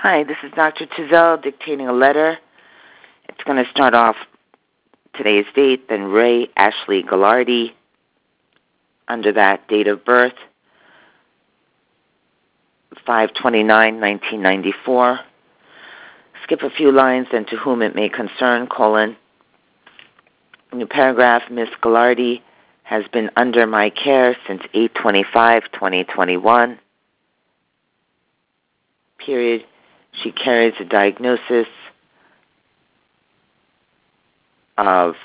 Hi, this is Dr. Tizelle dictating a letter. It's going to start off today's date, then Ray Ashley Gallardi. Under that, date of birth, 5/29/1994. Skip a few lines, then to whom it may concern, colon. New paragraph, Miss Gallardi has been under my care since 8/25/2021. Period. She carries a diagnosis of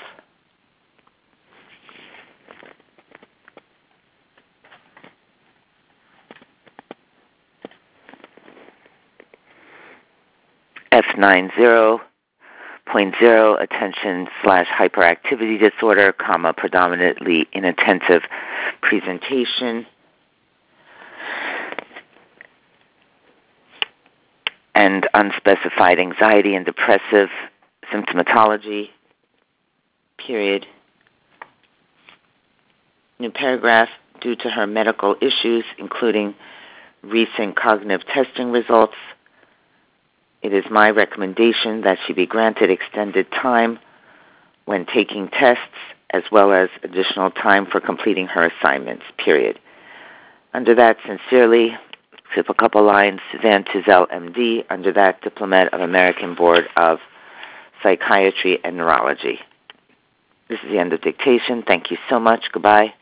F90.0 attention/hyperactivity disorder, predominantly inattentive presentation, and unspecified anxiety and depressive symptomatology, period. New paragraph, due to her medical issues, including recent cognitive testing results, it is my recommendation that she be granted extended time when taking tests, as well as additional time for completing her assignments, period. Under that, sincerely, skip a couple lines, Suzanne Tizelle, MD. Under that, Diplomat of American Board of Psychiatry and Neurology. This is the end of dictation. Thank you so much. Goodbye.